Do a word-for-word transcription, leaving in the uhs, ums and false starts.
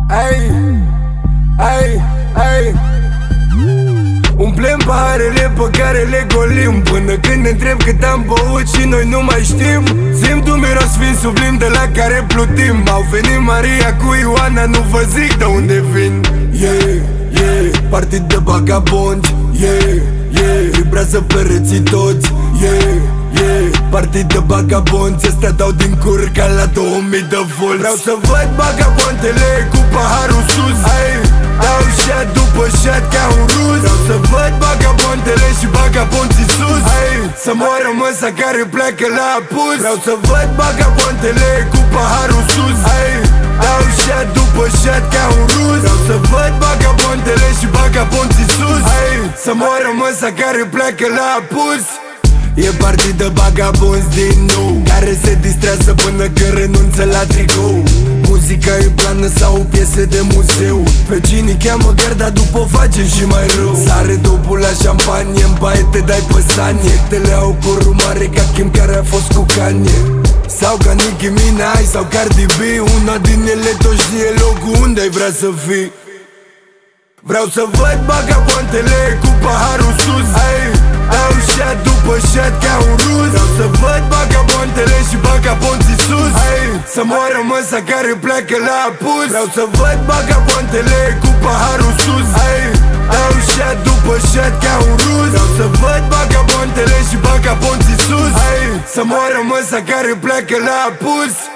Ai, ai, ai. Umplem paharele pe care le golim, până când ne întreb cât am băut și noi nu mai știm. Simt un miros fin sublim de la care plutim. Au venit Maria cu Ioana, nu vă zic de unde vin. Yeah, yeah, partid de vagabonzi. Yeah, yeah, vibrează pereții toți. Yeah, yeah, partid de vagabonzi. Ăstea dau din cur ca la două mii de volți. Vreau să văd vagabontele cu paharul sus. Ai, dau shot după shot ca un rus. Vreau să văd vagabontele și vagabonții sus. Ai, să moară măsa care pleacă la apus. Vreau să văd vagabontele cu paharul sus. Ai, dau shot după shot ca un rus. Vreau să văd vagabontele și vagabonții sus. Ai, să moară măsa care pleacă la apus. E partid de vagabonzi din nou, care se distrează până când renunță la tricou. Muzica e plană sau piese de muzeu. Vecinii cheamă garda, după o facem și mai rău. Sare dopul la șampanie, în baie te dai pe sanie. Tele au părul mare ca Kim care a fost cu Kanye. Sau ca Nicki Minaj sau Cardi B. Una din ele tot știe locul unde ai vrea să fii. Vreau să văd vagabontele cu paharul sus. Ai, dau shot după shot ca un rus. Vreau să văd vagabontele și vagabonții sus. Ai, să moară măsa care pleacă la apus. Vreau să văd vagabontele cu paharul sus. Ai, dau shot după shot ca un rus. Vreau să văd vagabontele și vagabonții sus. Ai, să moară măsa care pleacă la apus.